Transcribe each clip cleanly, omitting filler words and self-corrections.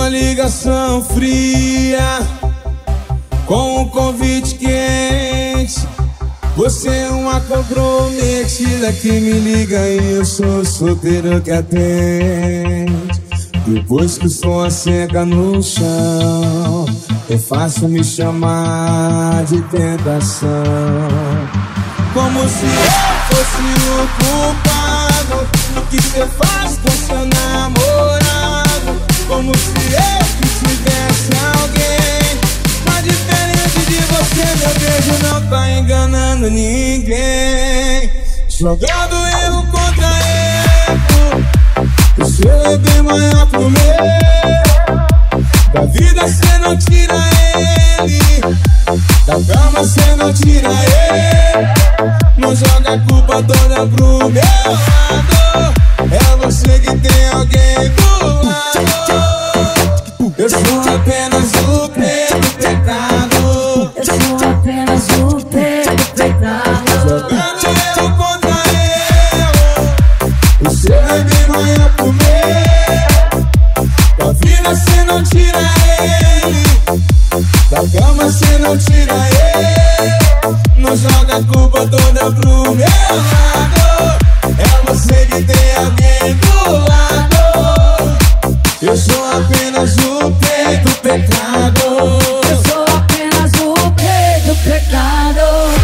ligação fria com um convite quente. Você é uma comprometida que me liga e eu sou solteiro que atende. Depois que o som assenta no chão, é fácil me chamar de tentação. Como se eu fosse o culpado do que você faz com seu namorado. Como se eu que tivesse alguém. Mas diferente de você, meu beijo não tá enganando ninguém. Jogando erro contra erro, o seu é bem maior pro meu. Da vida cê não tira ele, da cama cê não tira ele. Não joga a culpa toda pro meu lado. É você que tem alguém do lado. Eu sou apenas o pecado. Eu sou apenas o pecado. Jogando eu contra eu, o seu é bem maior pro meu. Da vida cê não tira ele, da cama cê não tira ele. Não joga a culpa toda pro meu lado. É você que tem alguém do lado. Eu sou apenas o pecado. Eu sou apenas o pecado.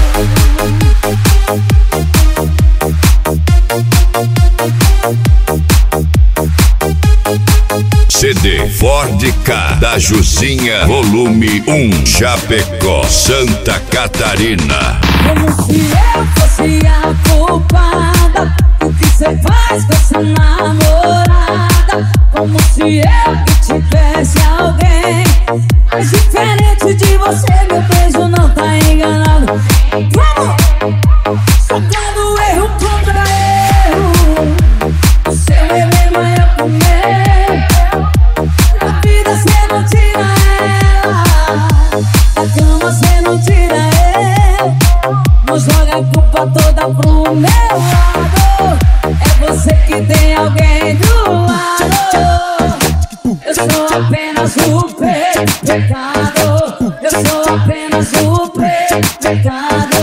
CD Ford K da Juzinha, volume 1, Chapecó, Santa Catarina. Como se eu fosse a culpada do que cê faz com essa namorada. Como se eu que tivesse alguém. Mas diferente de você, meu beijo não tá enganado. Vamos! Jogando erro contra erro, o seu é bem maior pro meu. Da vida cê não tira ela, da cama cê não tira ela. Não joga a culpa toda pro meu lado. É você que tem alguém do lado. Eu sou apenas o pecado. Eu sou apenas o pecado.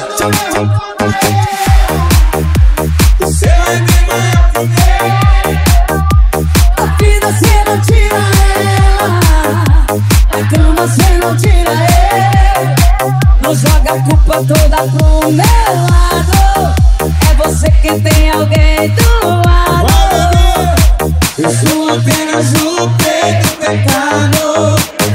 O seu é bem maior pro meu. A vida cê não tira ela, a cama cê não tira ela. Não joga a culpa toda pro meu lado. É você que tem alguém do lado. Eu sou apenas o pecado.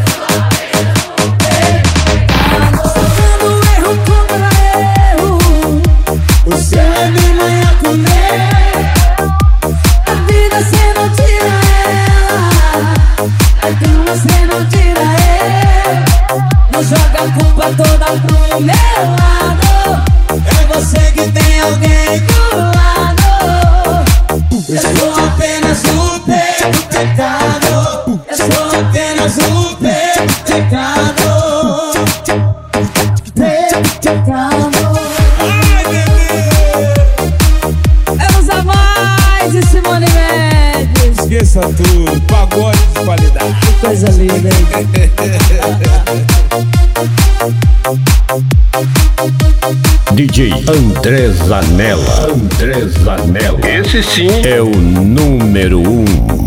Jogando erro contra erro, O seu é bem maior pro meu. a vida cê não tira ela, a cama cê não tira ela. Não joga a culpa toda pro meu lado. É você que tem alguém do lado. Eu sou apenas o pecado. Eu sou apenas o pecado. Pecado. Ai, bebê. Vamos a mais e Simone Mendes. Esqueça tudo, pagode de qualidade. Que coisa linda, hein? DJ André Zanella. Esse sim é o número 1.